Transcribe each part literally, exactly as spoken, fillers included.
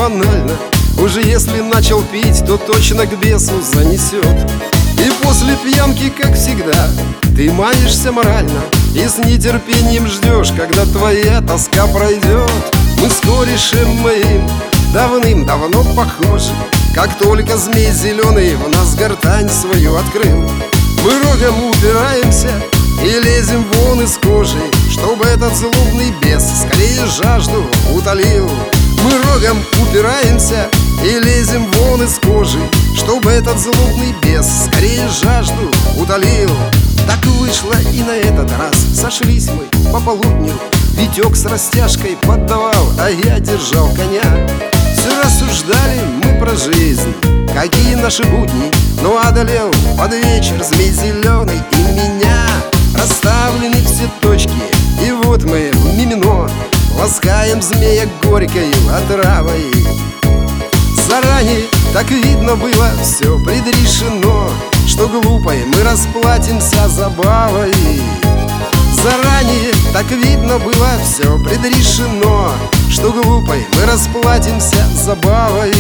банально. Уже если начал пить, то точно к бесу занесет. И после пьянки, как всегда, ты маешься морально и с нетерпением ждешь, когда твоя тоска пройдет. Мы с корешем моим давным-давно похожи. Как только змей зеленый в нас гортань свою открыл, мы рогом упираемся и лезем вон из кожи, чтобы этот злобный бес скорее жажду утолил. Мы рогом упираемся и лезем вон из кожи, чтобы этот злобный бес скорее жажду утолил. Так вышло и на этот раз. Сошлись мы по полудню. Витек с растяжкой поддавал, а я держал коня. Все рассуждали мы про жизнь, какие наши будни. Но одолел под вечер змей зеленый и меня. Расставлены все точки, и вот мы в мимино ласкаем змея горькою отравой. Заранее так видно было, все предрешено, что глупой мы расплатимся забавой. Заранее так видно было, все предрешено, что глупой мы расплатимся забавой.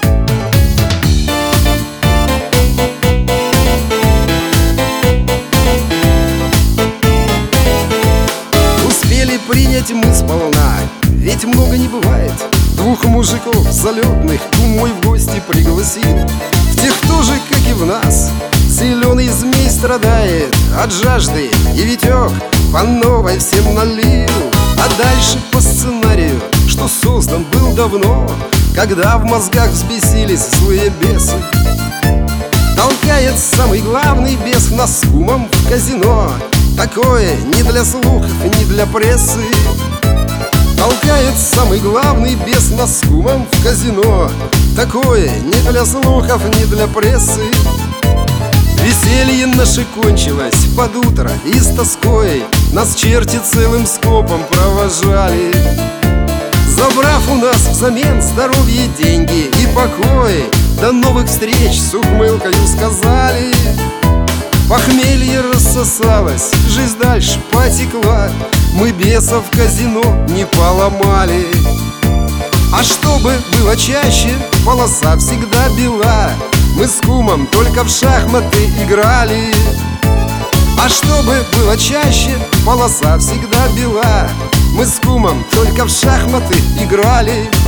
Успели принять мы сполна, ведь много не бывает. Двух мужиков залетных кумой в гости пригласил. В тех тоже, как и в нас, зеленый змей страдает от жажды, и Витек по новой всем налил. А дальше по сценарию, что создан был давно, когда в мозгах взбесились злые бесы, толкает самый главный бес нас с кумом в казино. Такое не для слухов, не для прессы. Толкает самый главный бес нас с кумом в казино. Такое не для слухов, не для прессы. Веселье наше кончилось под утро, и с тоской нас черти целым скопом провожали, забрав у нас взамен здоровье, деньги и покой. До новых встреч с ухмылкою сказали. Похмелье рассосалось, жизнь дальше потекла. Мы бесов в казино не поломали. А чтобы было чаще, полоса всегда бела. Мы с кумом только в шахматы играли. А чтобы было чаще, полоса всегда бела. Мы с кумом только в шахматы играли.